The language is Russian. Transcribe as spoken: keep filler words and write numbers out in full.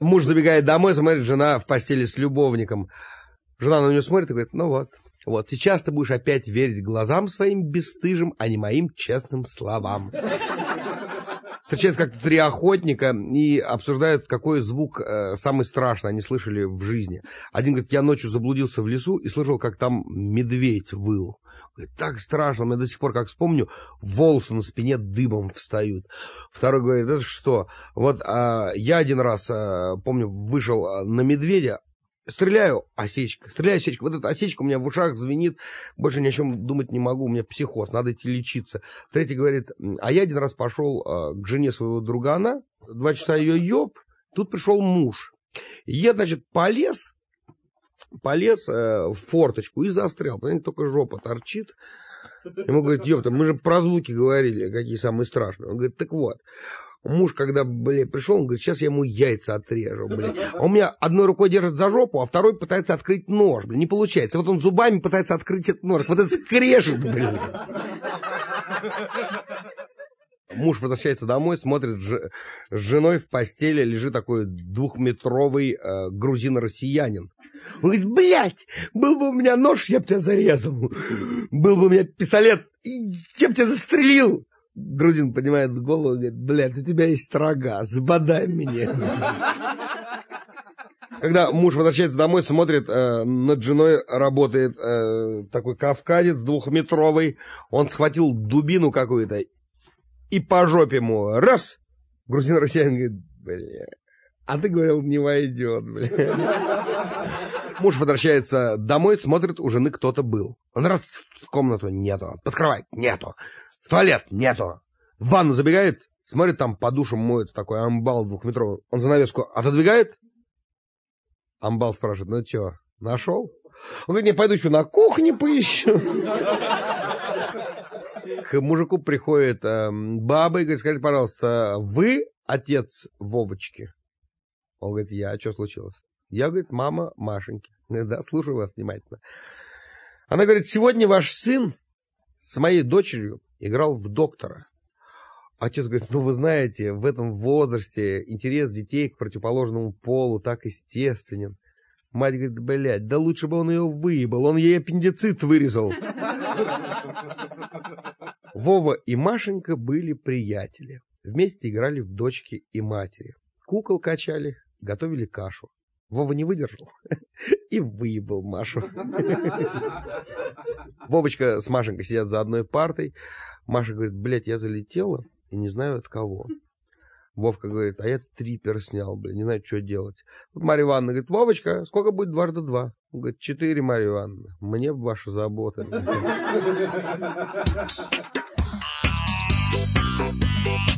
Муж забегает домой, смотрит, жена в постели с любовником. Жена на нее смотрит и говорит, ну вот, вот, сейчас ты будешь опять верить глазам своим бесстыжим, а не моим честным словам. Встречаются как-то три охотника и обсуждают, какой звук э, самый страшный они слышали в жизни. Один говорит, я ночью заблудился в лесу и слышал, как там медведь выл. Говорит, так страшно, мне до сих пор, как вспомню, волосы на спине дыбом встают. Второй говорит, это что? Вот а, я один раз, а, помню, вышел на медведя, стреляю, осечка, стреляю, осечка. Вот эта осечка у меня в ушах звенит, больше ни о чем думать не могу, у меня психоз, надо идти лечиться. Третий говорит, а я один раз пошел а, к жене своего другана, два часа ее ёб, тут пришел муж. Я, значит, полез, полез э, в форточку и застрял, понимаете, только жопа торчит. Ему говорит, ёпта, мы же про звуки говорили, какие самые страшные. Он говорит, так вот. Муж, когда, блин, пришел, он говорит, сейчас я ему яйца отрежу, блин. А у меня одной рукой держит за жопу, а второй пытается открыть нож, блин. Не получается. Вот он зубами пытается открыть этот нож. Вот это скрежет, блин. Муж возвращается домой, смотрит, ж... с женой в постели лежит такой двухметровый э, грузин-россиянин. Он говорит, блядь, был бы у меня нож, я бы тебя зарезал. Был бы у меня пистолет, я бы тебя застрелил. Грузин поднимает голову и говорит, блядь, у тебя есть рога, забодай меня. Когда муж возвращается домой, смотрит, э, над женой работает э, такой кавказец двухметровый. Он схватил дубину какую-то и по жопе ему раз. Грузин-россиянин говорит, бля, а ты говорил, не войдет, бля. Муж возвращается домой, смотрит, у жены кто-то был. Он раз в комнату, нету, под кровать, нету. В туалет нету. В ванну забегает, смотрит, там по душам моется такой амбал двухметровый. Он занавеску отодвигает. Амбал спрашивает, ну что, нашел? Он говорит, не, пойду еще на кухне поищу. К мужику приходит э, баба и говорит, скажите, пожалуйста, вы отец Вовочки? Он говорит, я, а что случилось? Я, говорит, мама Машеньки. Да, слушаю вас внимательно. Она говорит, сегодня ваш сын с моей дочерью играл в доктора. Отец говорит, ну вы знаете, в этом возрасте интерес детей к противоположному полу так естественен. Мать говорит, блядь, да лучше бы он ее выебал, он ей аппендицит вырезал. Вова и Машенька были приятели. Вместе играли в дочки и матери. Кукол качали, готовили кашу. Вова не выдержал и выебал Машу. Вовочка с Машенькой сидят за одной партой. Маша говорит, блядь, я залетела и не знаю от кого. Вовка говорит, а я трипер снял, блядь, не знаю, что делать. Тут Марья Ивановна говорит, Вовочка, сколько будет дважды два? Он говорит, четыре, Марья Ивановна. Мне бы ваша забота.